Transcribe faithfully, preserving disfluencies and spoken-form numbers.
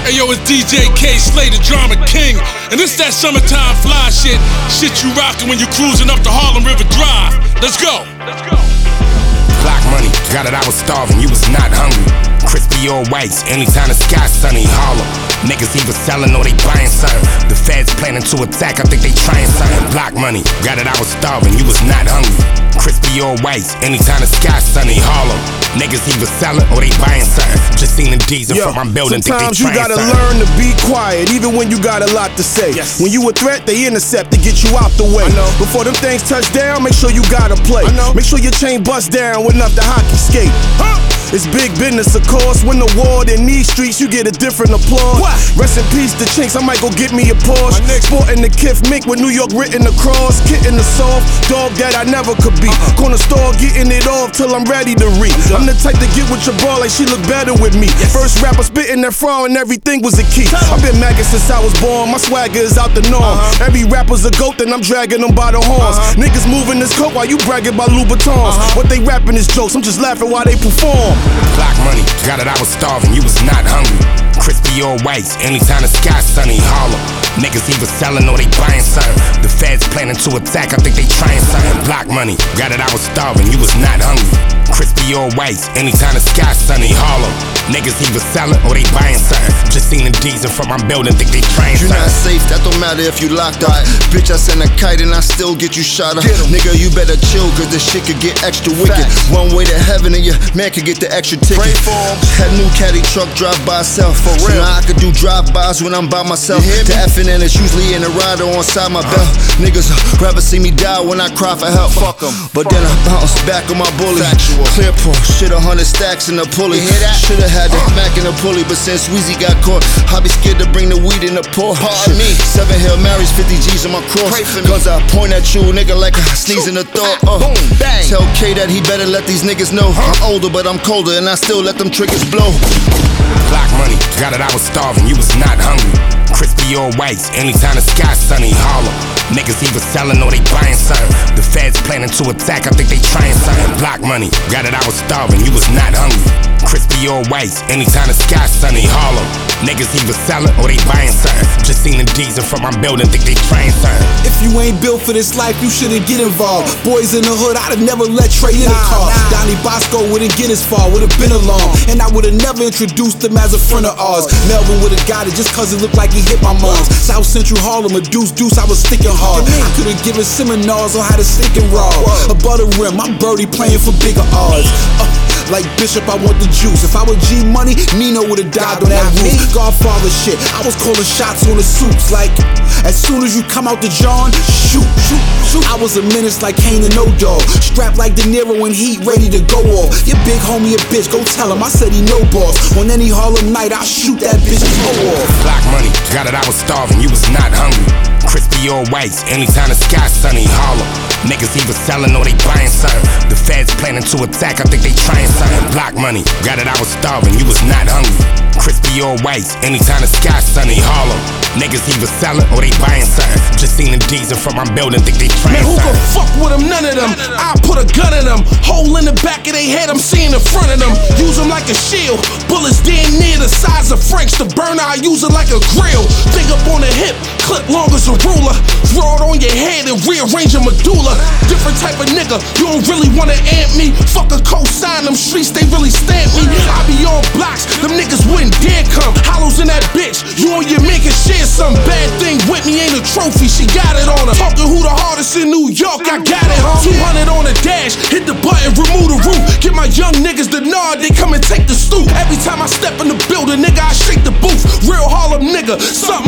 Hey yo, it's D J K Slay, the Drama King. And this that summertime fly shit. Shit you rockin' when you cruising up the Harlem River Drive. Let's go. Let's go. Block money, got it, I was starving, you was not hungry. Crispy or whites, anytime the sky's sunny. Harlem, niggas either selling or they buying something. The feds planning to attack, I think they trying something. Block money, got it, I was starving, you was not hungry. Crispy or whites, anytime the sky's sunny. Harlem, niggas either selling or they buying something. Just seen the D's in front of my building, think they sometimes you gotta something. learn to be quiet, even when you got a lot to say. Yes. When you a threat, they intercept to get you out the way. Before them things touch down, make sure you gotta play. Make sure your chain bust down with enough to hockey skate. Huh? It's big business, of course. When the war in these streets, you get a different applause. What? Rest in peace to Chinks, I might go get me a Porsche. Sporting the Kith Mink with New York written across. Kitten the soft, dog that I never could be. Uh-huh. Corner store getting it off till I'm ready to read. I'm, I'm the type to get with your bra like she look better with me. Yes. First rapper spitting that fraud and everything was a key. I've been macking since I was born, my swagger is out the norm. Uh-huh. Every rapper's a goat, then I'm dragging them by the horns. Uh-huh. Niggas moving this coat while you bragging about Louboutins. Uh-huh. What they rapping is jokes, I'm just laughing while they perform. Block money, got it, I was starving, you was not hungry. Crispy or whites, anytime the sky's sunny. Harlem, niggas either selling or they buying something. The feds planning to attack, I think they trying something. Block money, got it, I was starving, you was not hungry. Crispy or whites, anytime the sky's sunny. Harlem, niggas either selling or they buying something. Just seen the D's in front of my building, think they trying something. You're not safe, that don't matter if you locked up. Bitch, I send a kite and I still get you shot up. Nigga, you better chill, cause this shit could get extra wicked. Facts. One way to heaven and your man could get the extra ticket. Had new caddy truck drive by itself. For real. So now I could do drive-bys when I'm by myself. The effing and it's usually in a rider on side my belt. uh. Niggas rather see me die when I cry for help. Fuck them. But then I bounce back on my bully. Factual. Clear pull, shit a hundred stacks in the pulley. Should've had the Mac in the pulley, but since Weezy got caught, I be scared to bring the weed in the pour. Pardon me. Seven Hail Marys, fifty G's on my cross. Cause I point at you, nigga, like I sneeze in the thought. Uh. Boom, bang. Tell K that he better let these niggas know. I'm older, but I'm colder, and I still let them triggers blow. Block money, got it, I was starving, you was not hungry. Crispy or whites, anytime the sky's sunny. Harlem, niggas either selling or they buying something. The feds planning to attack, I think they trying something. Block money, got it, I was starving, you was not hungry. Crispy or whites, anytime the sky's sunny. Harlem, niggas either selling or they buying something. Just seen the D's in front of my building, think they trying something. If you ain't built for this life, you shouldn't get involved. Boys in the hood, I'd have never let Trey in a car. Donnie Bosco wouldn't get as far, would've been along. And I would've never introduced him as a friend of ours. Melvin would've got it just cause it looked like he hit my moms. South Central Harlem, a deuce deuce, I was sticking hard. I could've given seminars on how to stick and raw. A butter rim, my birdie playing for bigger odds. Uh, Like Bishop, I want the juice. If I were G Money, Nino would've died on that roof. Godfather shit, I was calling shots on the suits. Like, as soon as you come out the John, shoot, shoot, shoot. I was a menace like Kane and No Dog. Strapped like De Niro in heat, ready to go off. Your big homie a bitch, go tell him I said he no boss. On any Harlem night, I'll shoot that bitch toe off. Block money, got it, I was starving, you was not hungry. Crispy or whites, anytime the sky's sunny. Harlem, niggas either selling or they buying something. The feds planning to attack, I think they trying something. Block money, got it, I was starving, you was not hungry. Crispy or whites, anytime the sky's sunny. Harlem, niggas either selling or they buying something. Just seen the D's in front of my building, think they trying Man, who something. gon' fuck with them? None of them. I put a gun in them. Hole in the back of their head, I'm seeing the front of them. Use them like a shield. Bullets damn near the size of Franks. The burner, I use it like a grill. Dig up on the hip, clip long as a ruler. Throw it on your head and rearrange your medulla. Different type of nigga, you don't really wanna amp me. Fuck a cosign, them streets, they really stamp me. I be on blocks, them niggas wouldn't dare come. Hollows in that bitch, you and your man can share some bad thing with me, ain't a trophy, she got it on her. Talking who the hardest in New York, I got it, huh? two hundred on the dash, hit the button, remove the roof. Get my young niggas the nod, they come and take the stoop. Every time I step in the building, nigga, I shake the booth. Real Harlem nigga, something